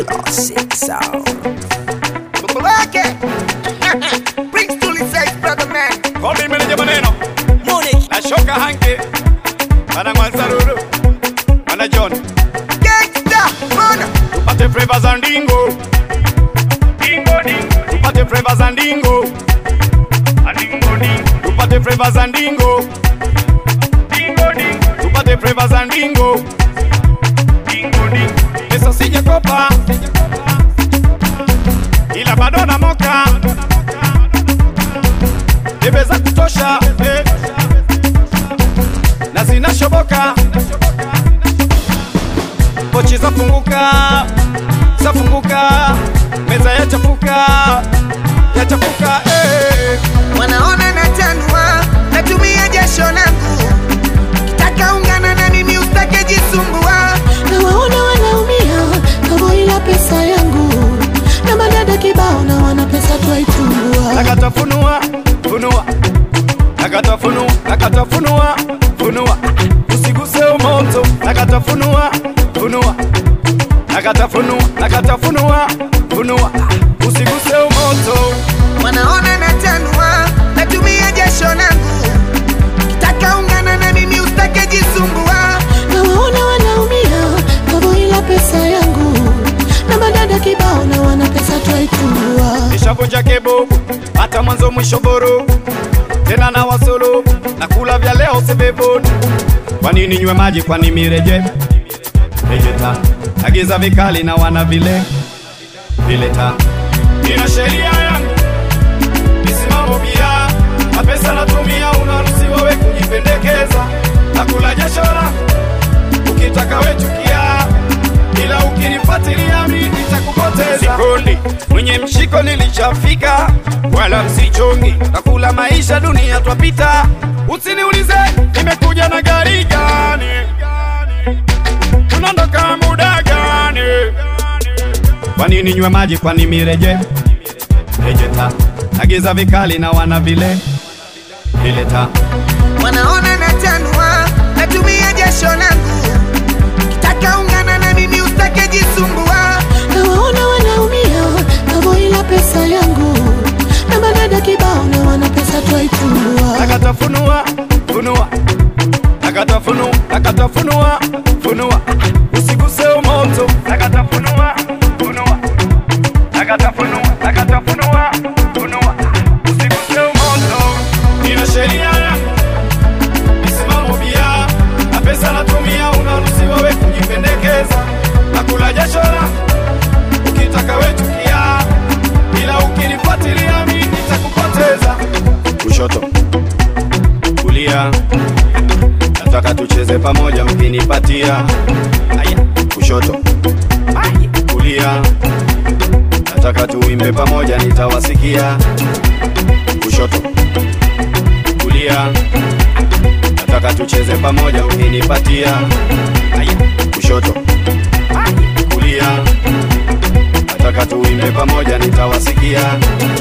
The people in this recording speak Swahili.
Classic sound. Okay. Brings to the size, brother man. Call me manager maneno. Money. Na shoka hanke. Ana Mwanzaruru. Ana John. Gangsta, man. Tupate flavors and dingo. Dingo dingo. Tupate flavors and dingo. Dingo dingo. Tupate flavors and dingo. Dingo dingo. Tupate flavors and dingo. Dingo dingo. Pesa sijakopa. Ila bado na moka. Debe za kutosha, na zinashoboka. Pochi zafunguka, meza yachafuka, Wanaona natanua, natumia jasho langu. Kitaka ungana na mimi usitake jisumbua. Na waona wanaumia, kama ila pesa yangu. Na madada kibao na wana pesa tuaitumbua. Nakatafunua, usiguse umoto. Nakatafunua, usiguse umoto. Wanaona natanua, natumia jasho langu. Kitaka ungana na mimi usitake jisumbua. Na waona wanaumia, kama ila pesa yangu. Na madada kibao na wana pesa tuaitumbua. Nishavunja kebo, hata mwanzo mwisho boro. Tena na wasolo, nakula vya leo sebeboni. Kwa nini nywe maji, kwa nini mireje? Rejeta, agiza vikali na wana vileta. Nina sheria yangu, nisimamo bia. Na pesa natumia, unaruhusiwa we kujipendekeza. Nakula jasho langu, ukitaka we chukia. Ila ukinifuatilia mimi nitakupoteza. Sikundi, mwenye mshiko nilishafika. Wala msichongi, nakula maisha dunia twapita. Usiniulize, nimekuja na gari gani. Tunaondoka muda gani. Kwa nini nywe maji, kwa nini mireje? Rejeta, agiza vikali na wana vileta. Wanaona natanua, natumia jasho langu. Kitaka ungana na mimi usitake jisumbua. Na waona wanaumia, kama ila pesa yangu. Na madada kibao na wana pesa tuaitumbua. Nakatafunua, usiguse umoto. Nakatafunua, usiguse umoto. Nina sheria yangu, nisimamo bia. Na pesa natumia, unaruhusiwa we kujipendekeza. Nakula jasho langu, ukitaka we chukia. Ila ukinifuatilia mimi nitakupoteza. Kushoto, kulia, nataka tucheze pamoja mkinipatia. Kushoto, kulia, nataka tuimbe pamoja nitawasikia. Kushoto, kulia, nataka tucheze pamoja mkinipatia. Kushoto, kulia, nataka tuimbe pamoja nitawasikia.